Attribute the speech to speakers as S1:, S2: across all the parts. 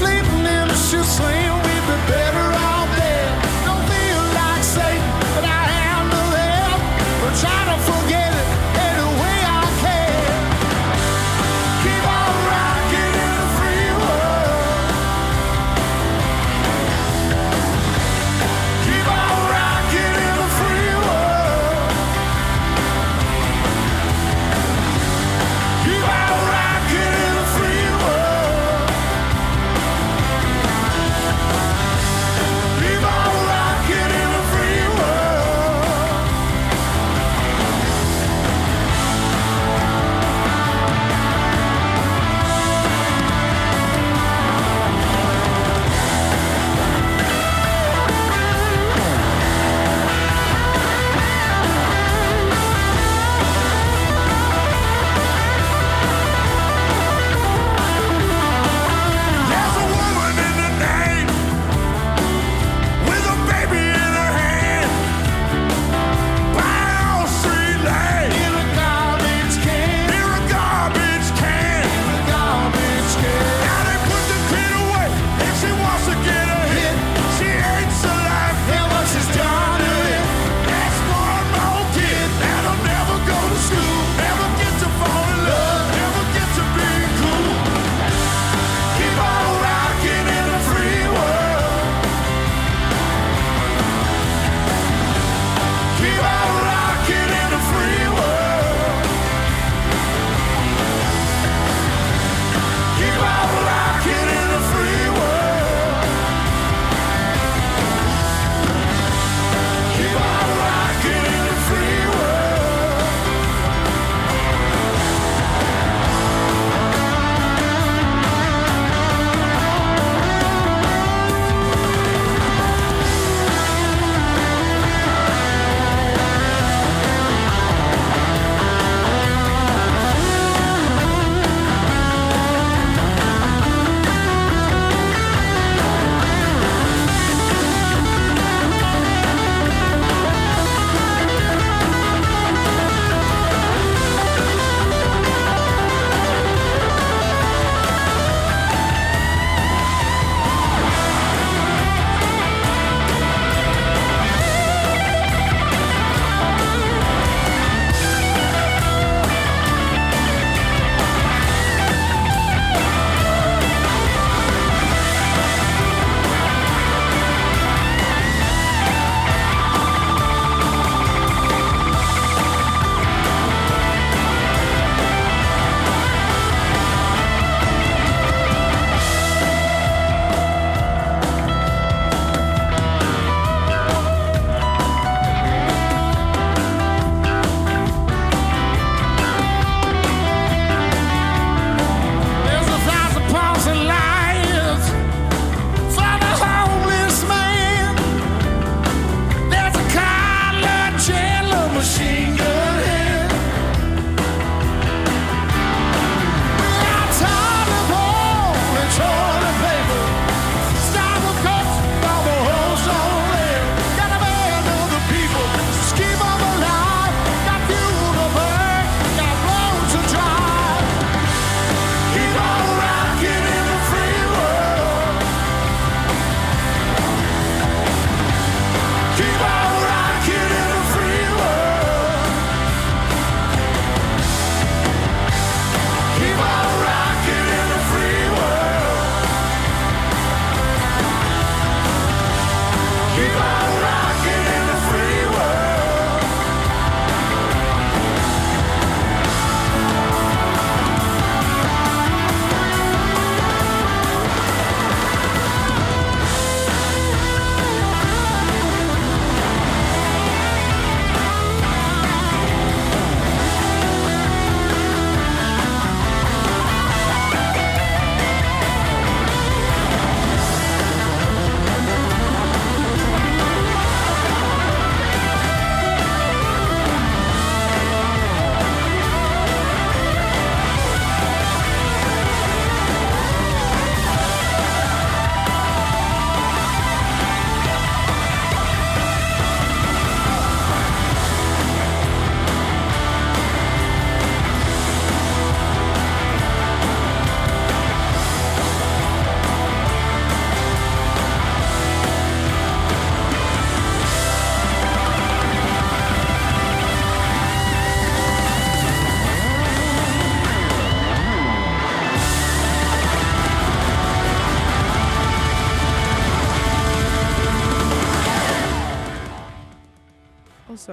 S1: sleeping in a shoe sling, we'd be better off dead. Don't feel like Satan, but I handle it. We're trying to forget it any way I can. Keep on rocking in a free world. Keep on rocking in a free world. Keep on rocking in a free world.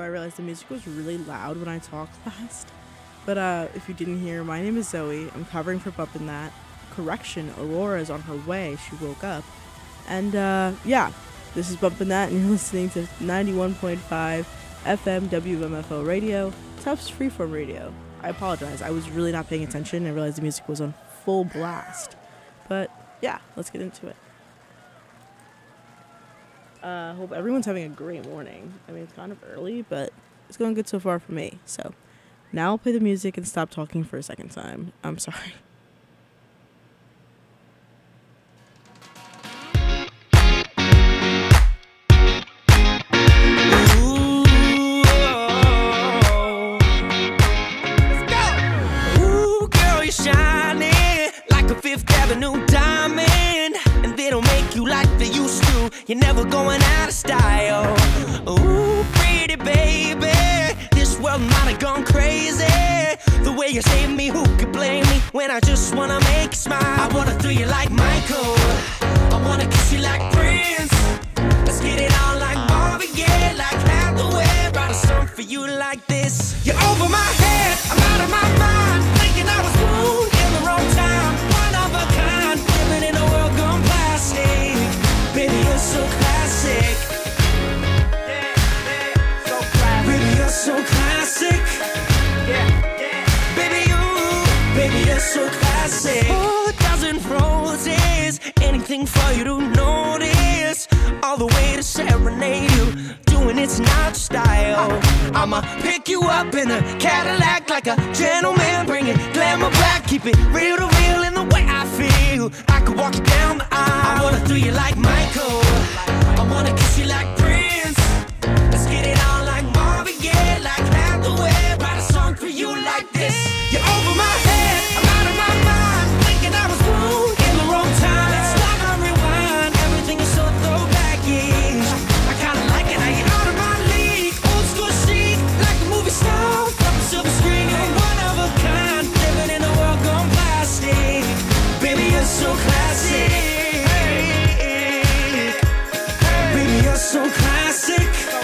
S2: realized the music was really loud when I talked last. But if you didn't hear, my name is Zoe. I'm covering for Bumpin' That. Correction, Aurora's on her way. She woke up. And yeah, this is Bumpin' That, and you're listening to 91.5 FM WMFO radio, Tufts Freeform Radio. I apologize. I was really not paying attention. I realized the music was on full blast. But yeah, let's get into it. Hope everyone's having a great morning. I mean, it's kind of early, but it's going good so far for me. So now I'll play the music and stop talking for a second time. I'm sorry.
S3: Fifth Avenue diamond, and they don't make you like they used to. You're never going out of style. Ooh, pretty baby, this world might have gone crazy. The way you save me, who could blame me when I just wanna make you smile? I wanna throw you like Michael, I wanna kiss you like Prince. Let's get it on like Marvin Gaye, like Hathaway. Write a song for you like this. You're over my head, I'm out of my mind, thinking I was born in the wrong time. Living in a world gone plastic. Baby, you're so classic. So classic. Baby, you're so classic. Baby, you're so classic. Oh, a dozen roses, anything for you to notice. All the way to serenade you, doing it's not your style. I'ma pick you up in a Cadillac like a gentleman, bring it glamour back, keep it real to real in the way I feel. I could walk you down the aisle. I wanna throw you like Michael, I wanna kiss you like Prince. Let's get it on like Marvin Gaye, like Hathaway. Write a song for you like this. You're over my head, I'm out of my mind, thinking I was born in the wrong time. It's like I rewind, everything is so throwback-ish. I kinda like it how you're out of my league. Old school chic, like a movie star, from a silver screen. You're one of a kind, living in a world gone plastic. Baby, you're so classic. Baby, you're so classic.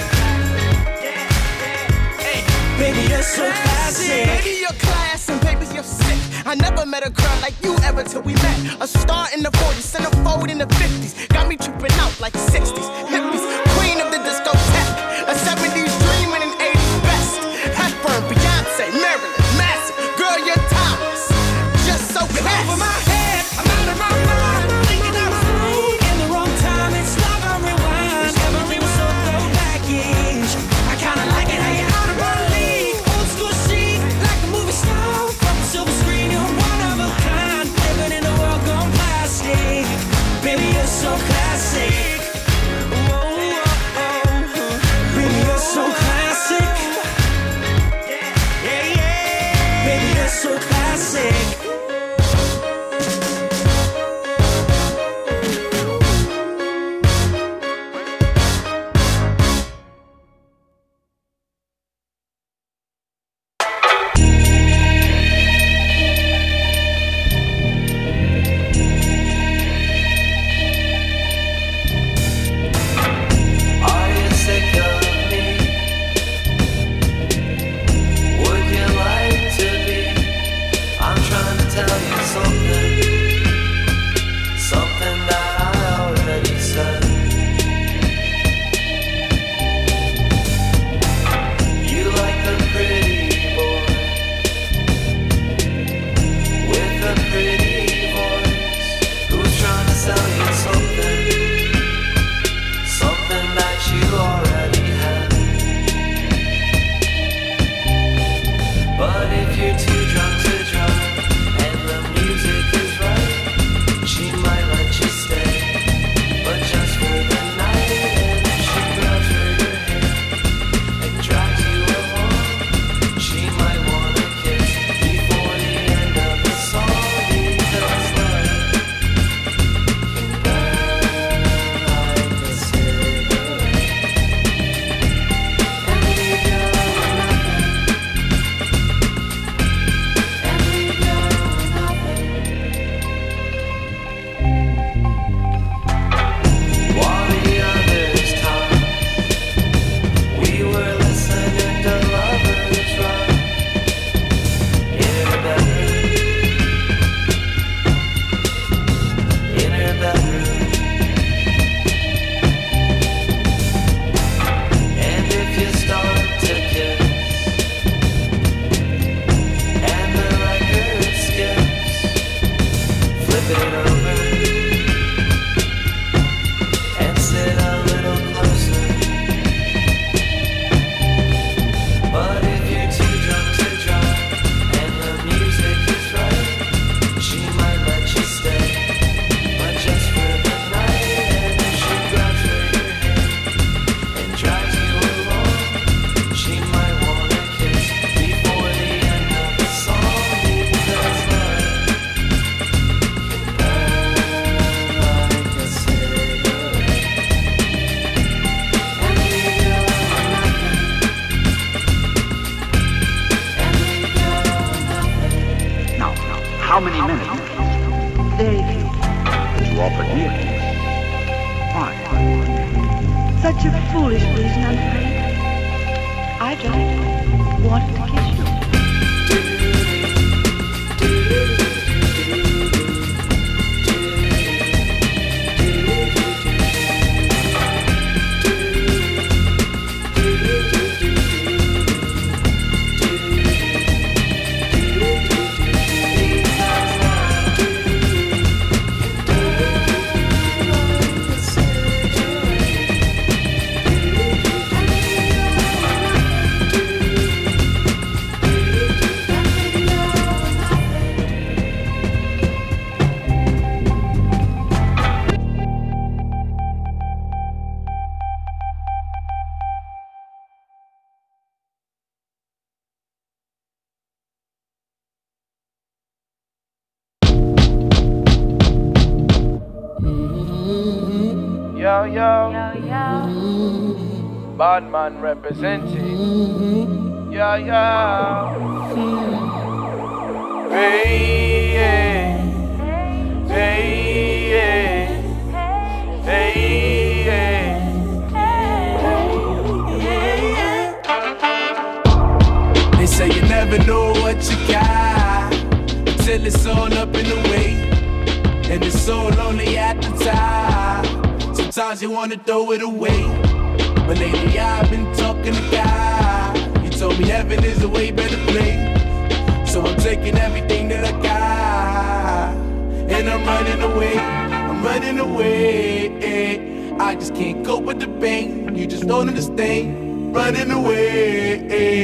S3: Baby, you're so classic.
S4: Baby, you're class and baby, you're sick. I never met a girl like you ever till we met. A star in the 40s, centerfold in the 50s. Got me tripping out like 60s. Hippies, queen of the discotheque. A 70s dream and an 80s best. Hepburn, Beyonce, Marilyn, Massive. Girl, you're timeless. Just so classy.
S3: Over my head, I'm out of my mind, thinking I was born in the wrong time. It's like I rewind, everything was so throwback-ish. I kinda like it how you're out of my league. Old school chic, like a movie star, from a silver screen. You're one of a kind, living in a world gone plastic. Baby, you're so classic. Baby, you're so classic. Baby, you're so classic.
S5: You offer deity. Why?
S6: Such a foolish reason, I'm afraid. I just wanted to kiss you.
S7: Yo, bad man representing. Yo, hey, They say you never know what you got until it's all up in the way, and it's so lonely at the time. Sometimes you wanna throw it away, but lately I've been talking to God. He told me heaven is a way better place, so I'm taking everything that I got, and I'm running away. I just can't cope with the pain. You just don't understand. Running away.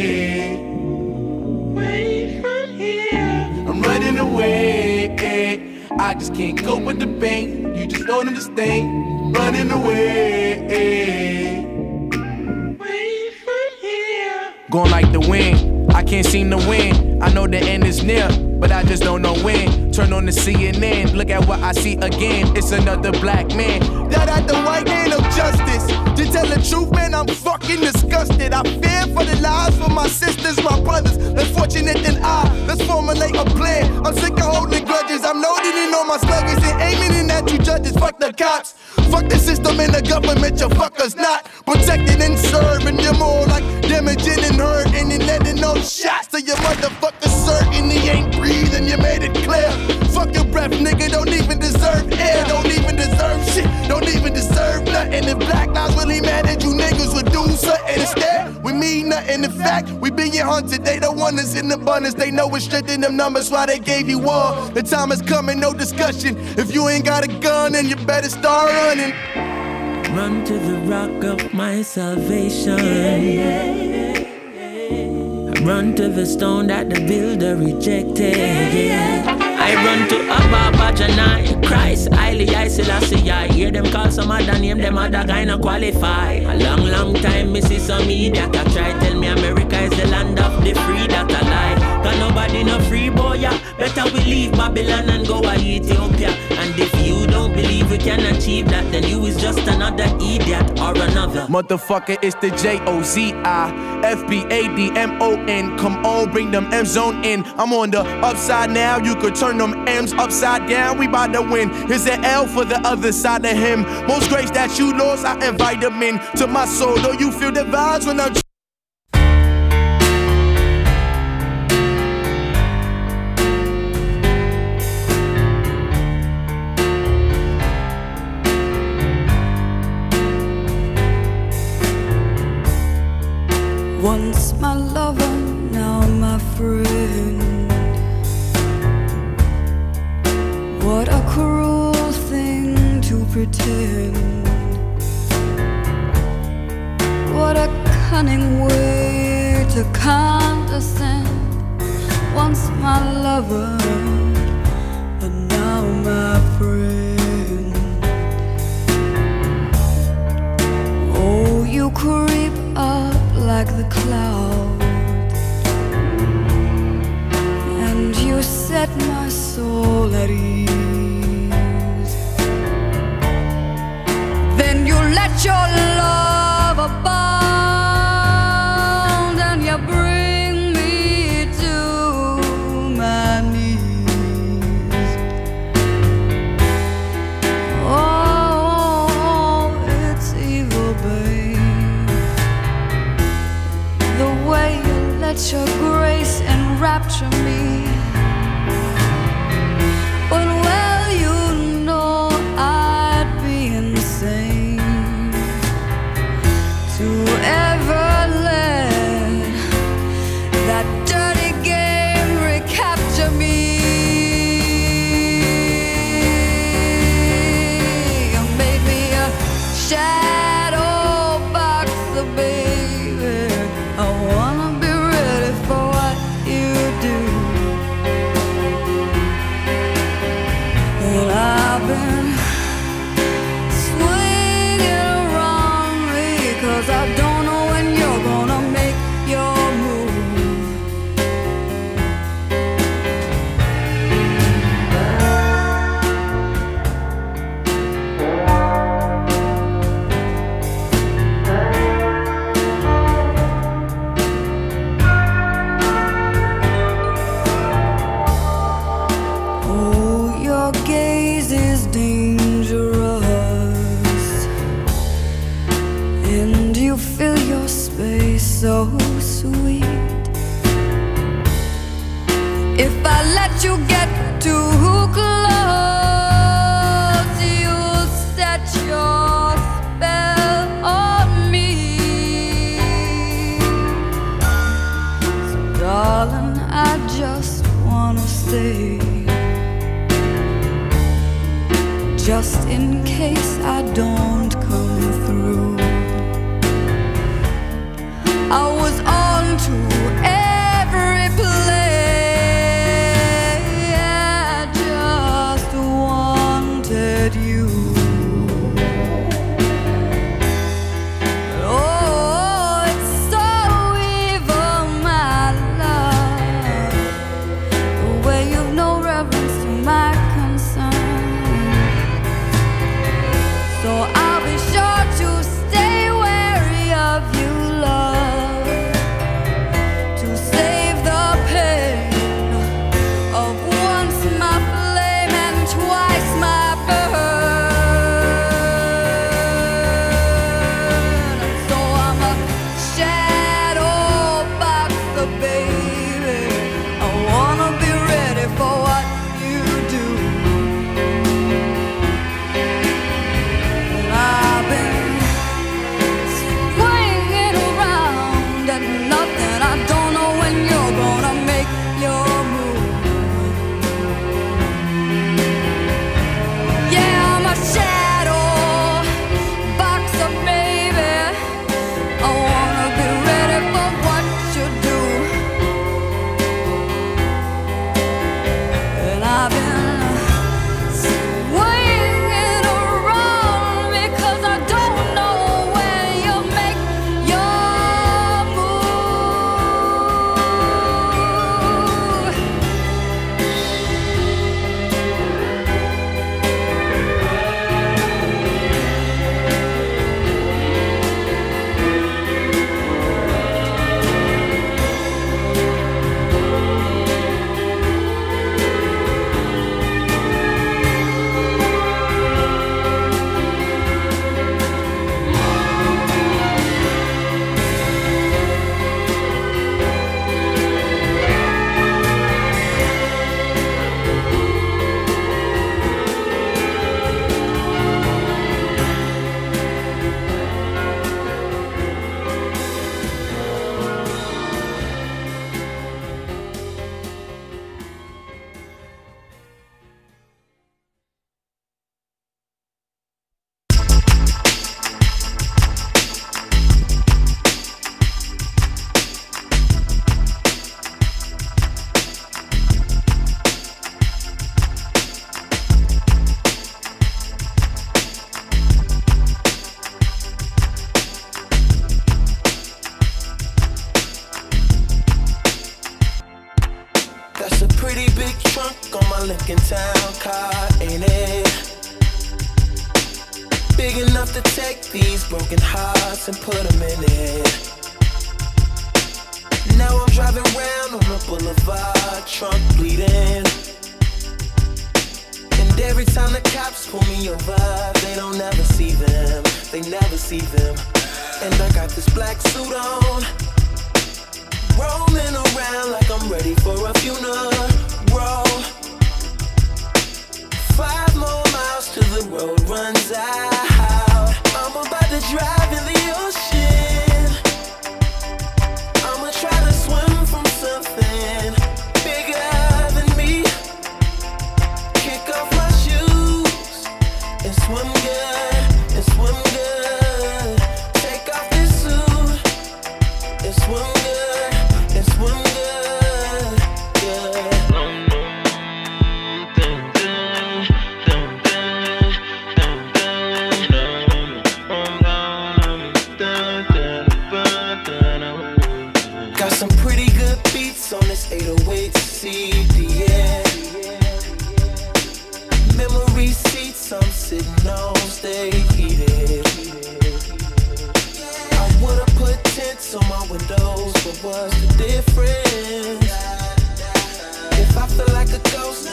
S7: From here. I'm running away. I just can't cope with the pain. You just don't understand. Running away. From here. Going like the wind, I can't seem to win. I know the end is near, but I just don't know when. Turn on the CNN, look at what I see again. It's another black man. That at the white hand of justice. To tell the truth, man, I'm fucking disgusted. I fear for the lives for my sisters, my brothers. Less fortunate than I. Let's formulate a plan. I'm sick of holding grudges. I'm loading in on my sluggers and aiming in at you judges. Fuck the cops. Fuck the system and the government, you fuckers not protecting and serving. You're more like damaging and hurting and letting no shots to your motherfucker certain he ain't breathing. You made it clear. Fuck your breath, nigga. Don't even deserve air. Don't even deserve shit. Don't even deserve nothing. If Black Lives really mattered, you niggas would do something instead. We mean nothing. In fact, we being hunted. They don't want us in abundance. They know it's strict in them numbers. Why they gave you one? The time is coming, no discussion. If you ain't got a gun, then you better start running.
S3: Run to the rock of my salvation. Run to the stone that the builder rejected. I run to Abba Bajanai, Christ, Haile Selassie. I hear them call some other name, them other guy not qualify. A long time, me see some media that try tell me America is the land of the free, that a lie. Cause nobody no free, boy, yeah. Better we leave Babylon and go to Ethiopia. And if you don't believe we can achieve that, then you is just another idiot or another.
S7: Motherfucker, it's the JOZIFBADMON. Come on, bring them M's on in. I'm on the upside now, you could turn them M's upside down. We bout to win. Here's an L for the other side of him. Most grace that you lost, I invite them in to my soul. Though you feel the vibes when I'm
S8: once my lover, now my friend. What a cruel thing to pretend. What a cunning way to condescend. Once my lover, and now my friend. Oh, you creep up like the clouds, and you set my soul at ease. Then you let your love abound, and you bring me to my knees. shadow boxer, baby. I wanna be ready for what you do. And I've been swinging around because I don't know when you're gonna make your move. Oh, your gaze is dangerous, and you fill your space so sweet. If I let you get too close, you'll set your spell on me. So darling, I just wanna stay, just in case I don't come through. I was on to every play, I just wanted you. Oh, it's so evil, my love, the way you've no reverence to my concern. So I'll be sure to stay wary of you, love, to save the pain of once my flame and twice my burn. So I'm a shadow boxer, baby. I wanna be ready for what you do. I've been swinging around at nothing. I don't know when you're gonna make your move. Yeah, I'm a shadow boxer, baby. I wanna be ready for what you do. And I've been swinging around because I don't know when you'll make your move.
S3: That's a pretty big trunk on my Lincoln Town car, ain't it? Big enough to take these broken hearts and put them in it. Now I'm driving round on the boulevard, trunk bleeding. And every time the cops pull me over, they don't ever see them, they never see them. And I got this black suit on, roaming around like I'm ready for a funeral. 5 more miles till the road runs out. I'm about to drive in the ocean. I'ma try to swim from something bigger than me. Kick off my shoes and swim good, and swim good. It's one good, it's one good, yeah. Got some pretty good beats on this 808 CD, yeah. Memory seats I'm sitting on stay heated. I would've put tints on my windows, but what's the difference? If I feel like a ghost,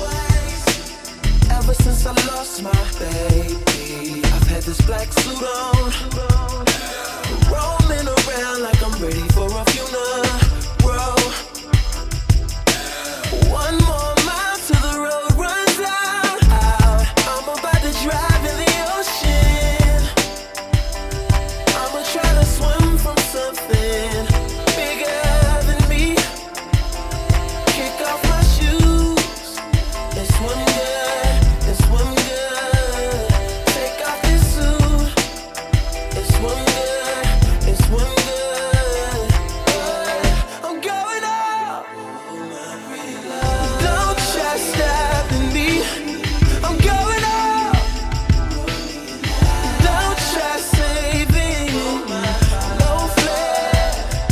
S3: ever since I lost my baby, I've had this black suit on, roaming around like I'm ready for a funeral. One more mile till the road runs out. I'm about to drive in the ocean. I'ma try to swim from something bigger than me. Kick off my shoes. It's one good, it's one good. Take off this suit. It's one good, it's one good. I'm going up. Don't try stopping me. I'm going up. Don't try saving me. No flare,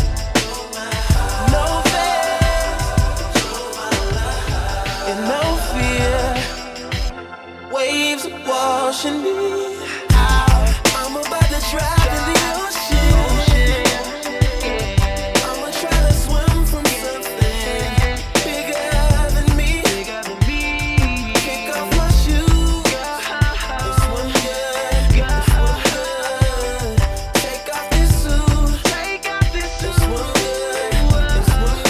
S3: no fear, and no fear. Waves are washing me out. I'm about to drive in the ocean. I'ma try to swim from something bigger than me. Kick off my shoes. It's one good, it's one good. Take off this suit. It's one good, it's one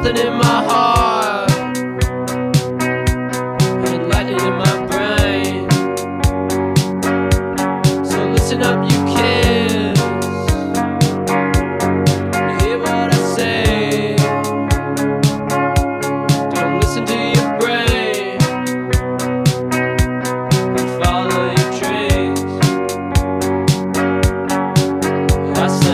S9: nothing in my heart and lightning in my brain. So listen up, you kids, and hear what I say. Don't listen to your brain and follow your dreams. I say.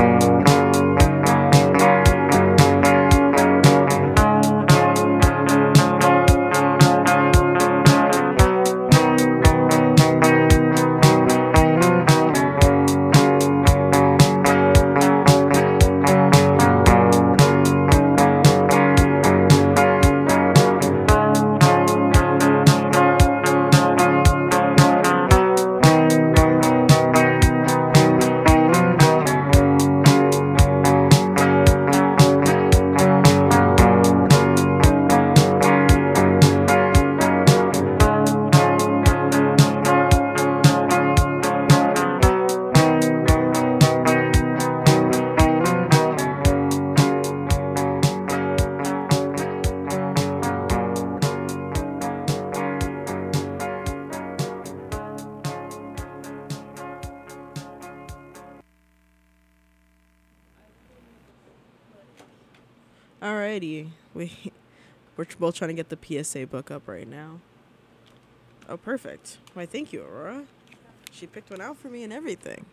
S2: Alrighty, we're both trying to get the PSA book up right now. Oh, perfect. Why, thank you, Aurora. She picked one out for me and everything.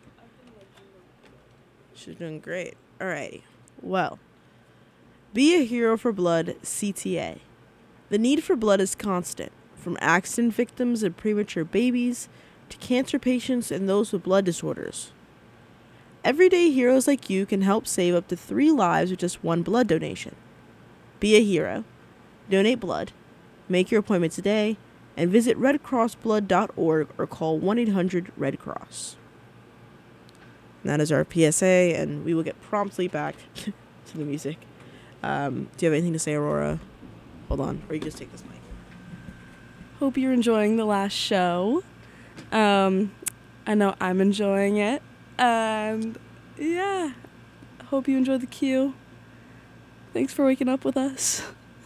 S2: She's doing great. Alrighty. Well, Be a Hero for Blood, CTA. The need for blood is constant, from accident victims and premature babies to cancer patients and those with blood disorders. Everyday heroes like you can help save up to 3 lives with just 1 blood donation. Be a hero. Donate blood. Make your appointment today and visit redcrossblood.org or call 1-800-RED-CROSS. And that is our PSA, and we will get promptly back to the music. Do you have anything to say, Aurora? Hold on, or you can just take this mic.
S10: Hope you're enjoying the last show. I know I'm enjoying it. And yeah, hope you enjoyed the queue. Thanks for waking up with us.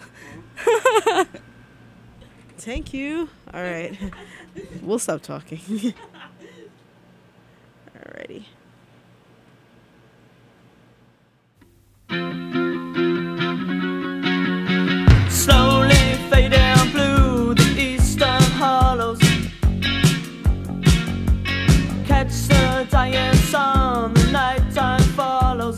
S2: Thank you. All right. We'll stop talking. Alrighty.
S3: Slowly fading blue, the eastern hollows. Catch the dying sun, the nighttime follows.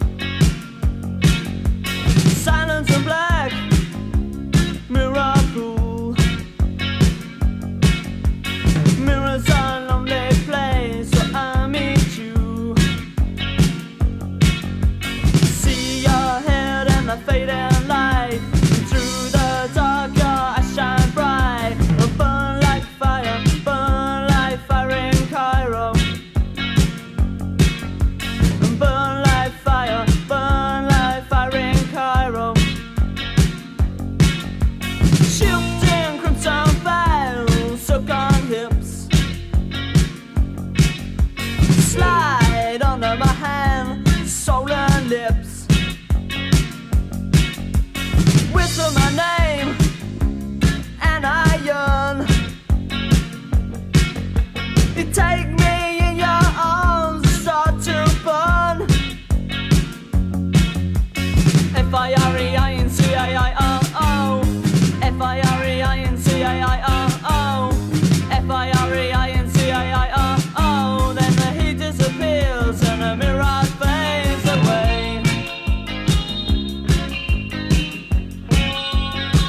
S3: Silence and black, mirror pool. Mirrors are a lonely place where I meet you. See your head in the fading light. Through the dark, your eyes shine bright. Burn like fire in Cairo. Burn like fire in Cairo. Shifting crimson veils, silk on hips. Slide under my hand, soul and lips. Whisper my name, and I yearn. You take me in your arms, start to burn. F-I-R-E-I-N-C-A-I-R-O, F-I-R-E-I-N-C-A-I-R-O, F-I-R-E-I-N-C-A-I-R-O. Then the heat disappears and the mirage fades away.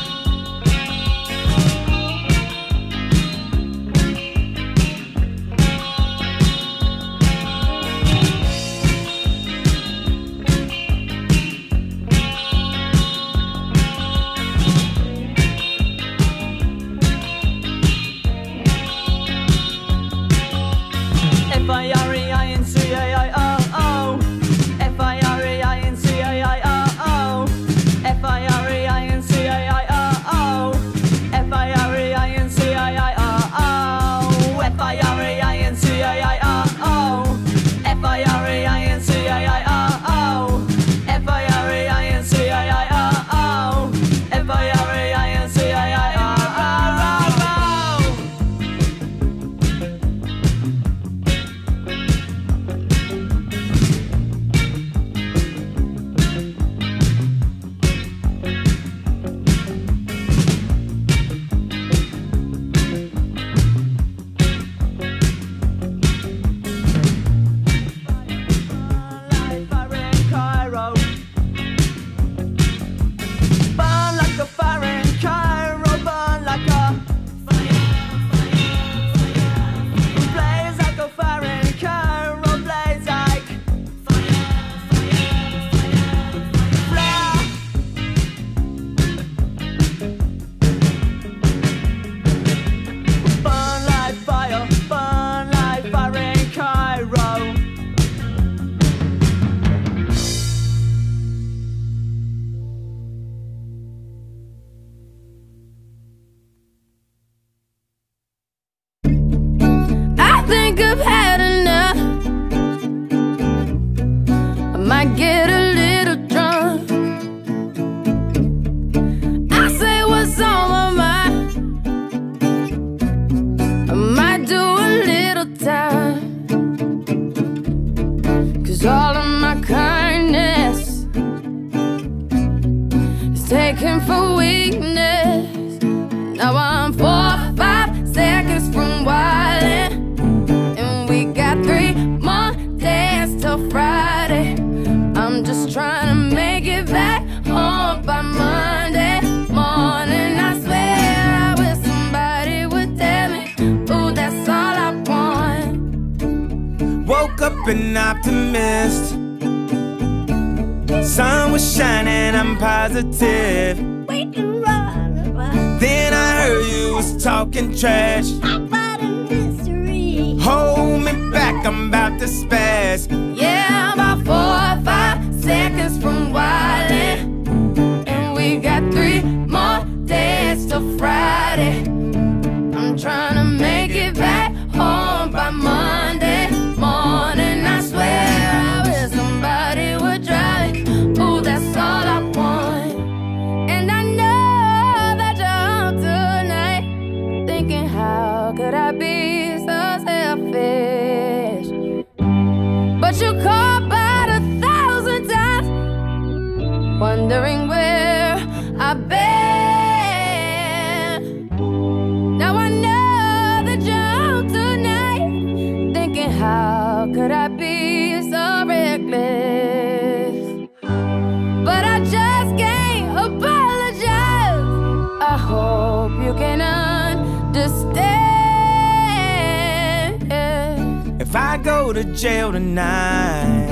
S8: taken for weakness. Now I'm 4 or 5 seconds from wildin', and we got 3 more days till Friday. I'm just trying to make it back home by Monday morning. I swear I wish somebody would tell me, ooh, that's all I want.
S3: Woke up an optimist. Sun was shining, I'm positive. Then I heard you was talking trash about a mystery. Hold me back, I'm about to spaz.
S8: Yeah, about 4 or 5 seconds from wildin', and we got 3 more days till Friday. I'm trying to make it back home by Monday morning. I swear I wish somebody would drive me. Ooh, that's all I want. And I know that you're home tonight, thinking how could I be so selfish? But you called about 1,000 times, wondering where I've been. Now I know that you're home tonight, thinking how could I be so reckless? But I just can't apologize. I hope you can understand.
S3: If I go to jail tonight,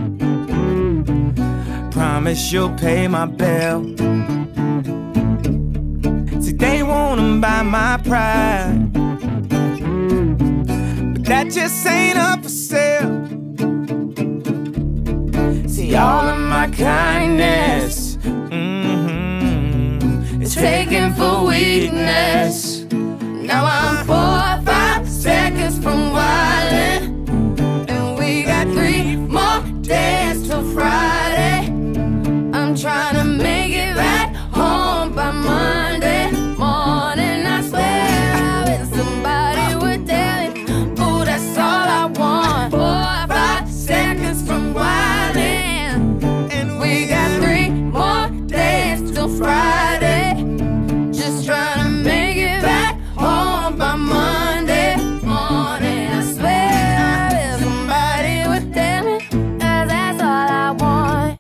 S3: promise you'll pay my bill. See, they wanna buy my pride, but that just ain't up for sale. See, all of my kindness, it's taken for weakness.
S8: Now I'm 4 or 5 seconds from wildin', and we got 3 more days till Friday. I'm trying to make it back home by Monday morning. I swear I wish somebody would tell me, ooh, that's all I want. 4 or 5 seconds from wildin', and we got 3 more days till Friday. Just trying to make it back home by Monday morning. I swear I wish somebody would tell me, 'cause that's all I want.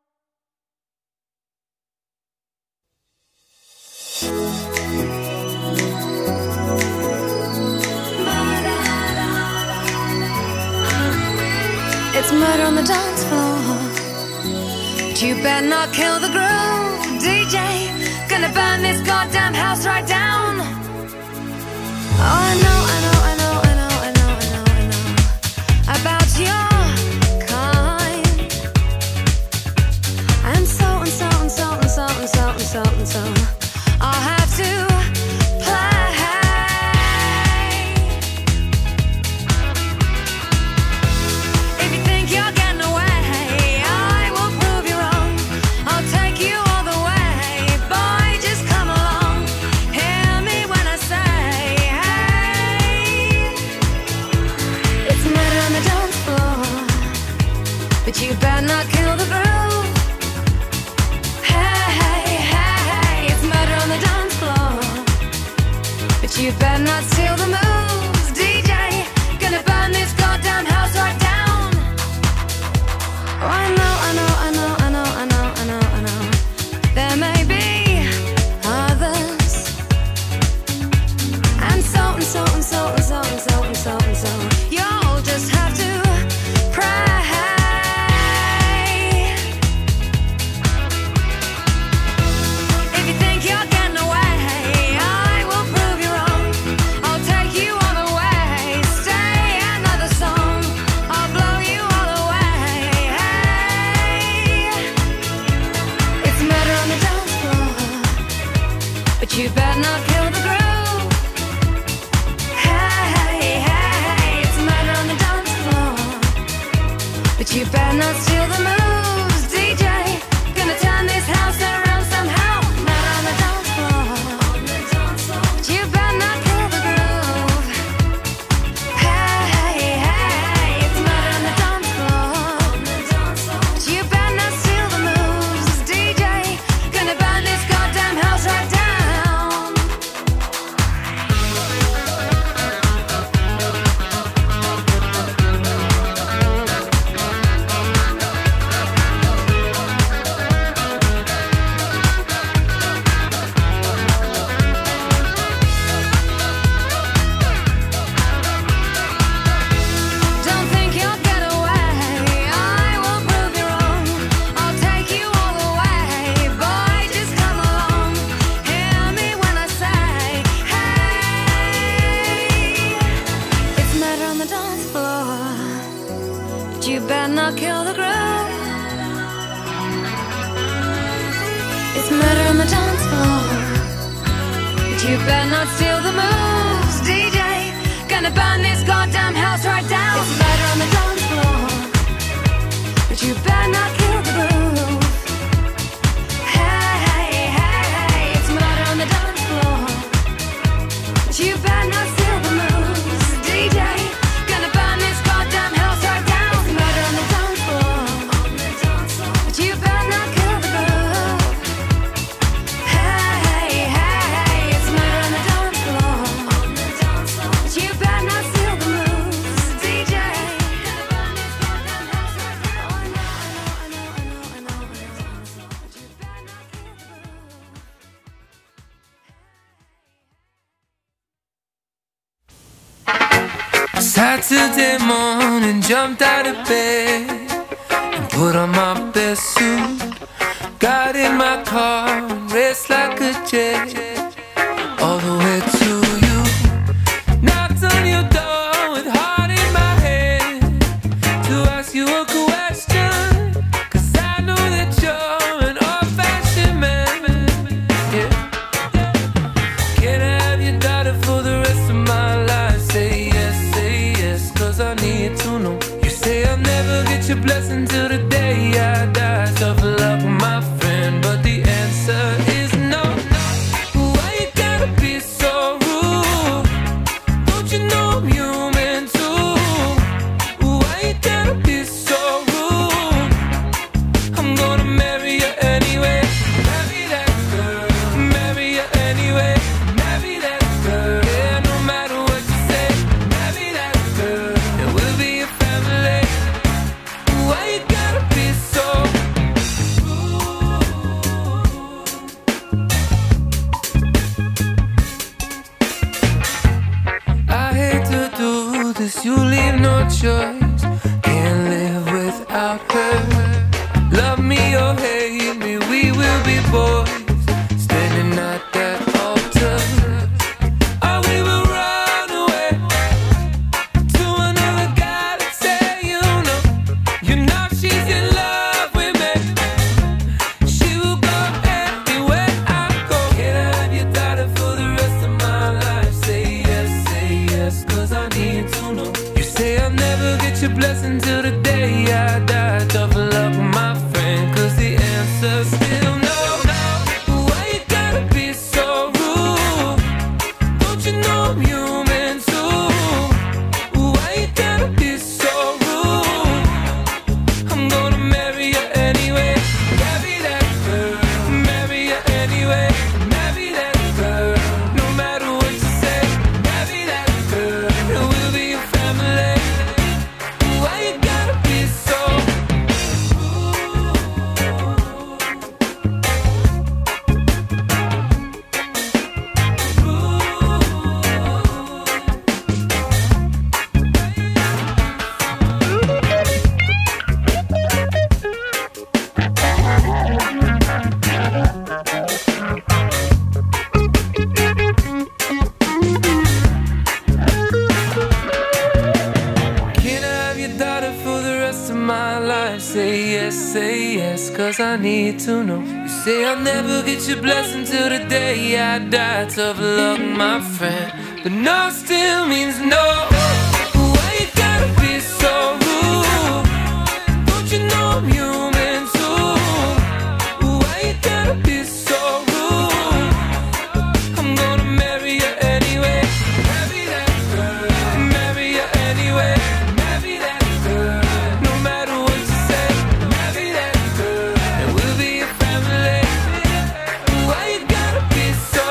S11: It's murder on the dance floor, but you better not kill the groove, DJ. Gonna burn this goddamn house right down. Oh, I know, I know, I know, I know, I know, I know, I know about your kind. And so and so and so and so and so and so and so I'll have to play. If you think you're getting away, I will prove you wrong. I'll take you all the way. Boy, just come along. Hear me when I say, hey. It's murder on the dance floor, but you better not kill the groove. Hey, hey, hey, hey. It's murder on the dance floor, but you better not steal the moves, DJ. Gonna burn this goddamn house right down. Oh, I know, I know, I know, I know, I know, I know, I know. There may be others, and so and so and so and so and so and so and so. You'll just have to pray. If you think you're getting away, I will prove you wrong. I'll take you all the way. Stay another song, I'll blow you all away. Hey. It's murder on the dance floor, but you better not kill the groove. Hey, hey, hey. It's murder on the dance floor, but you better not steal the moves, DJ. Gonna turn this house around somehow. Murder on the dance floor, but you better not kill the groove. Hey, hey, hey. It's murder on the dance floor, but you better not steal the moves, DJ. Gonna burn this It's murder on the dance floor. But you better not steal the moves, DJ. Gonna burn this goddamn house right down. It's murder on the dance floor. But you better not kill the groove. Hey, hey, hey, hey. It's murder on the dance floor. But you better not steal the moves, DJ. Gonna burn this goddamn house right down. It's murder on the dance floor. But you better not kill the groove. Hey, hey, hey. It's murder on the dance floor. But you better not steal the moves, DJ. Gonna burn this goddamn house right down. Oh, I know, I know, I know, I know, I know, I know. But you better not kill the groove.
S12: Saturday morning, jumped out of bed and put on my best suit. Got in my car and raced like a jet all the way to you. Knocked on your door with heart in my head to ask you a question, 'cause I know that you're an old-fashioned man. Yeah. Can I have your daughter for the rest of my life? Say yes, 'cause I need to know. You say I'll never get your blessing till the day I die. Tough luck, my friend, but the answer is no. Why you gotta be so rude? Don't you know I'm human too? Why you gotta be so rude? I'm gonna marry you anyway. Marry that girl. Marry you anyway. Marry that girl. Yeah, no matter what you say. Marry that girl. And we'll be a family. Why you gotta be so rude? I hate to do this, you leave no choice. Can't live without her. Love me or hate me, we will be boys. Standing at that altar. Or we will run away to another guy that say you know she's in love with me. She will go anywhere I go. Can I have your daughter for the rest of my life? Say yes, 'cause I need to know. You say I'll never get your blessing till the day I die. Tough luck, my friend, 'cause the answer's still no. Why you gotta be so rude? Don't you know I'm human too? Why you gotta be so rude? I'm gonna marry you anyway. Marry that girl. Marry you anyway. Marry that girl. No matter what you say. Marry that girl. And we'll be a family. Why you gotta be so rude? Can I have your daughter for the rest of my life? Say yes, 'cause I need to know. You say I'll never get your blessing till the day I die. Tough luck, my friend, but no still means no. Why you gotta be so rude? Don't you know I'm human too? Why you gotta be so rude? I'm gonna marry you anyway. Marry that girl. Marry you anyway. Marry that girl. No matter what you say. Marry that girl. And we'll be a family. Why you gotta be so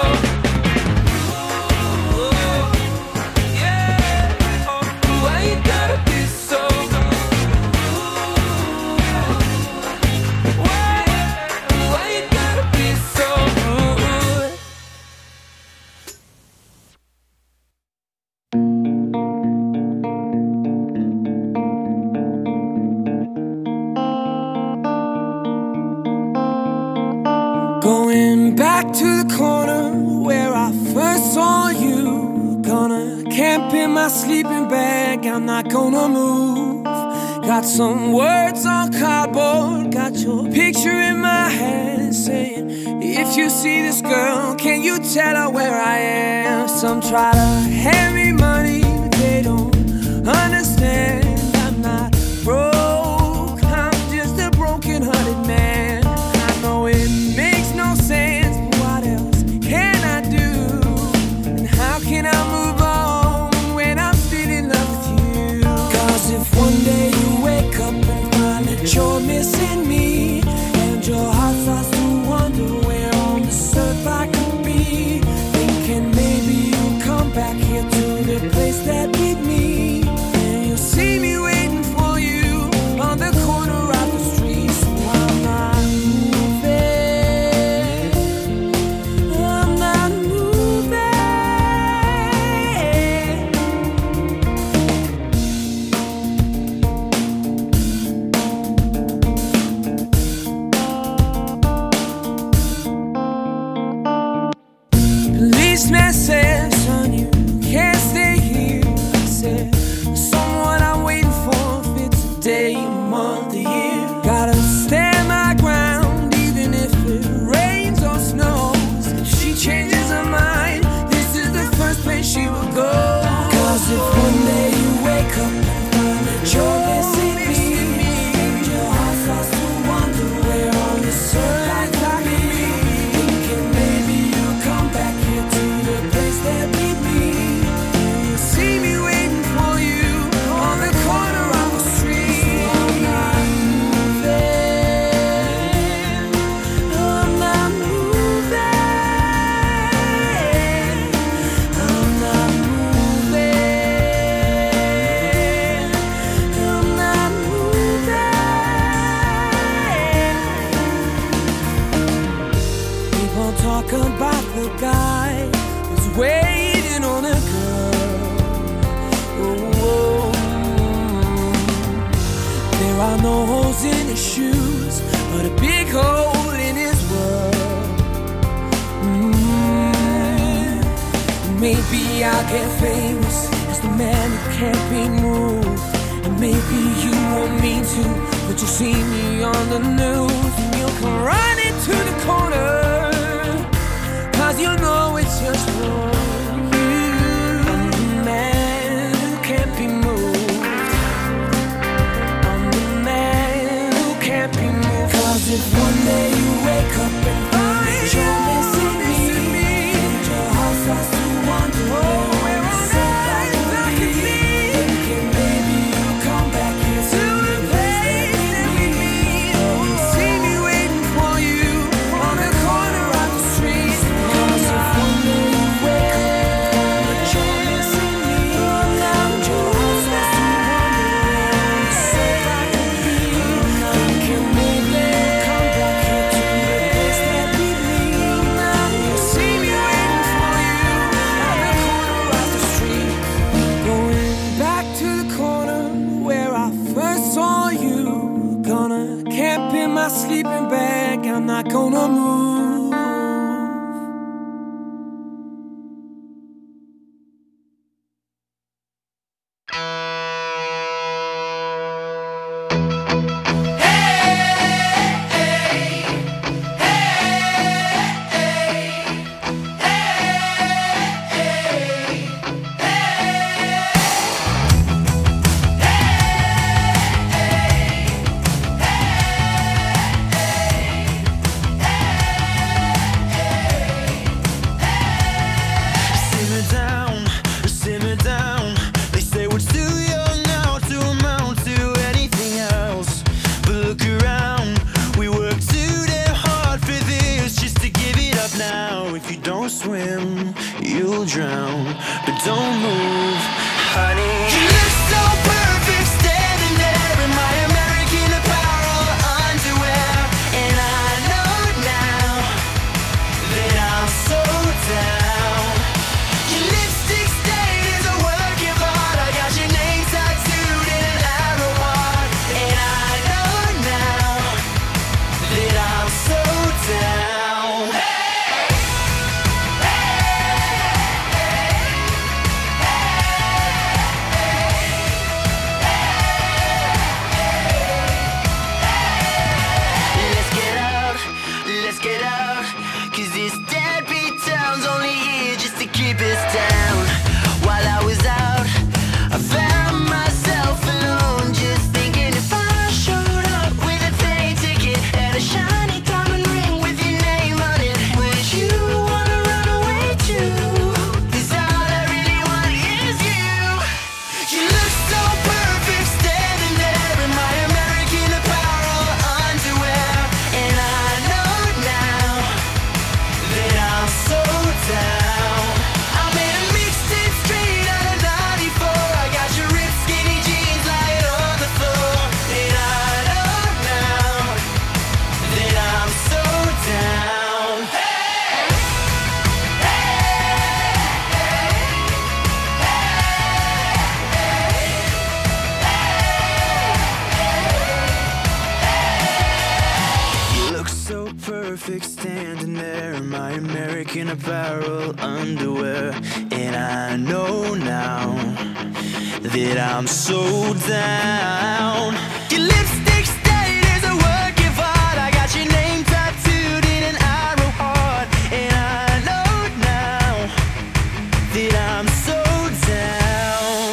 S12: rude? Yeah. Why you gotta be so rude? Why you gotta be so rude? Going back to the corner where I first saw you. Gonna camp in my sleeping bag, I'm not gonna move. Got some words on cardboard, got your picture in my hand, saying, if you see this girl, can you tell her where I am? Some try to hand me money, but they don't understand. I'm not broke, I'm just a broken-hearted man. I know it makes no sense, but what else can I do? And how can I move on when I'm still in love with you? 'Cause if one day you wake up and find that you're missing me, and your heart starts to wonder where on this earth I could be, thinking maybe you'll come back here to the place that we'd meet, and you'll see me waiting for you on the corner of the street. So I'm not moving, I'm not moving. Policeman said, son, you can't stay here. I said, someone I'm waiting for, if it's a day, a month, a year. Gotta stand my ground, even if it rains or snows. If she changes her mind, this is the first place she will go. 'Cause if one day you wake up and find that you're missing me, and your heart starts to wonder where on this earth I could be, thinking maybe you'll come back here to the place that we'd meet, and you'll see me waiting for you on the corner of the street. I'm not moving, I'm not moving, I'm not moving, I'm not moving. People talk about the guy who's waiting on a girl. Oh, there are no holes in his shoes, but a big hole in his world. Maybe I'll get famous as the man who can't be moved, and maybe you want me to, but you'll see me on the news, and you'll come running to the corner, 'cause you know it's just for you. I'm the man who can't be moved, I'm the man who can't be moved. 'Cause if one day you wake up and find that you're missing me, and your heart starts to wonder where on earth I could be, thinking maybe you'll come back here to the place that we meet, and you'll see me waiting for you on the corner of the street. 'Cause if one day you wake up and find that you're missing me, and your heart starts to wonder where on this earth I could be, thinking maybe you'll come back here to the place that we meet, and you'll see me waiting for you on the corner of the street. Going back to the corner where I first saw you. Gonna camp in my sleeping bag, I'm not gonna move. Simmer down. They say we're too young now to amount to anything else. But look around, we work too damn hard for this, just to give it up now. If you don't swim, you'll drown. But don't move, honey. You look so perfect standing there in my American Apparel underwear, and I know now that I'm so down. Your lipstick stain is a work of art. I got your name tattooed in an arrow heart, and I know now that I'm so down.
S13: This deadbeat town's only here just to keep us down. While I was out, I found myself alone, just thinking if I showed up with a plane ticket and a shiny diamond ring with your name on it, would you wanna run away too? 'Cause all I really want is you. You look so perfect standing there in my American Apparel underwear, and I know now that I'm so down. I'm in a mixtape straight out of 94. I got your ripped skinny jeans lying on the floor, and I know now that I'm so down. You look so perfect standing there in my American Apparel underwear, and I know now that I'm so down. Your lipstick stain is a work of art. I got your name tattooed in an arrow heart, and I know now that I'm so down.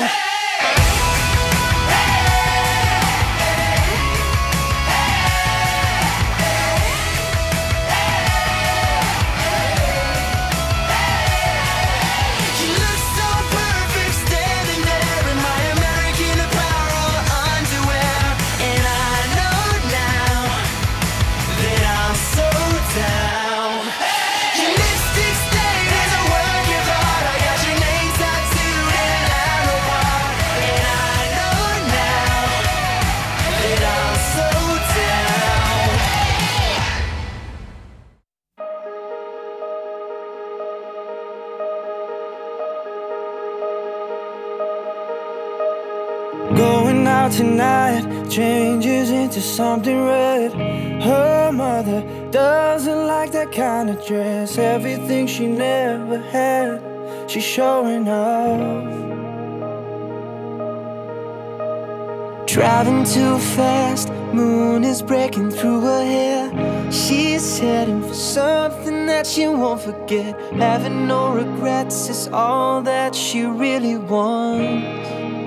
S13: You look so perfect standing there in my American Apparel underwear, and I know now that I'm so down. Your lipstick stain is a work of art. I got your name tattooed in an arrow heart, and I know now that I'm so down.
S3: Going out tonight changes into something red. Her mother doesn't like that kind of dress. Everything she never had, she's showing off. Driving too fast, moon is breaking through her hair. She's heading for something that she won't forget. Having no regrets is all that she really wants.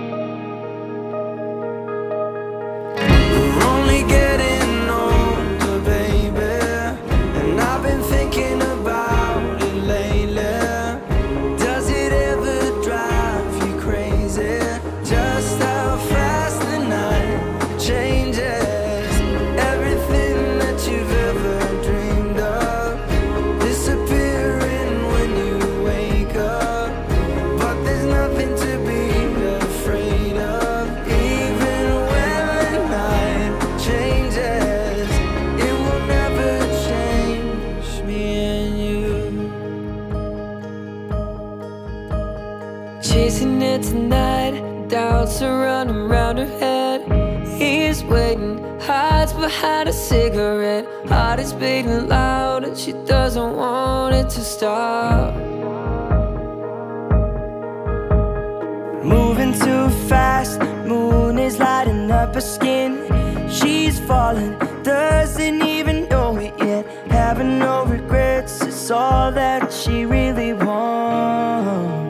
S3: We're only getting older, baby, and I've been thinking about it lately. Does it ever drive you crazy? Just how fast the night changes. Everything that you've ever dreamed of disappearing when you wake up. But there's nothing to be afraid of. Even when the night changes, it will never change me and you. Chasing it tonight, doubts are running round her head. He's waiting, hides behind a cigarette. Heart is beating loud and she doesn't want it to stop. Moving too fast, moon is lighting up her skin. She's falling, doesn't even know it yet. Having no regrets is all that she really wants.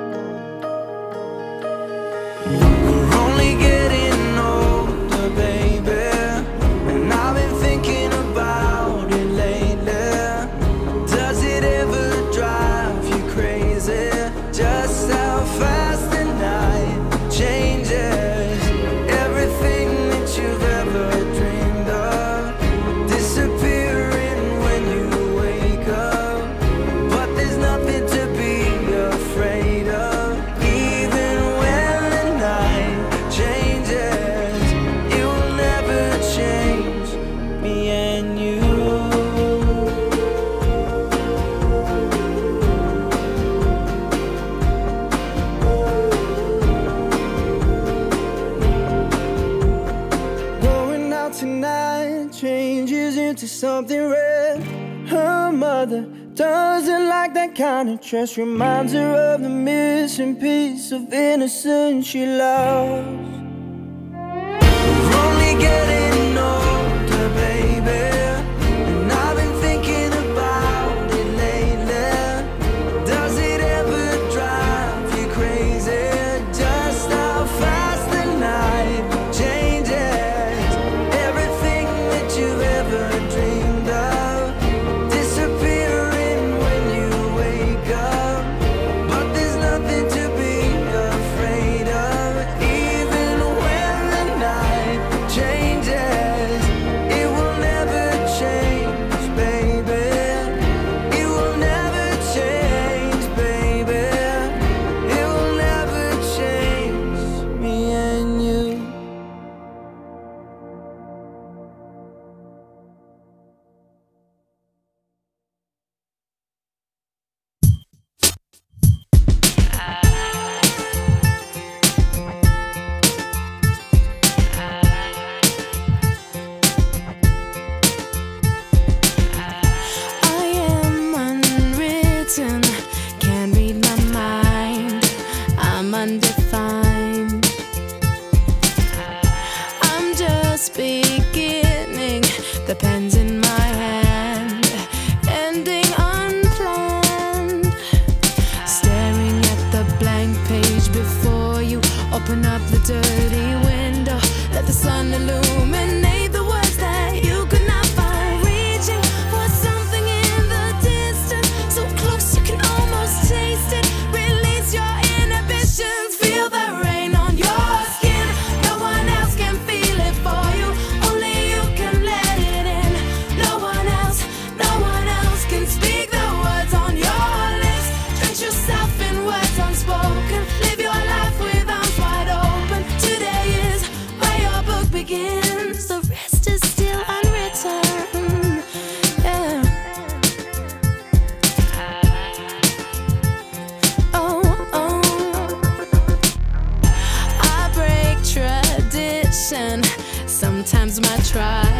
S3: We're only getting older, baby, and I've been thinking about it lately. Does it ever drive you crazy? Just how fast the night changes. Everything that you've ever dreamed of disappearing when you wake up. But there's nothing to be afraid of. Even when the night changes, it will never change me and you. Going out tonight changes into something red. Her mother doesn't like that kind of dress. Reminds her of the missing piece of innocence she lost. We're only getting older, baby, and I've been thinking about it lately.
S14: try.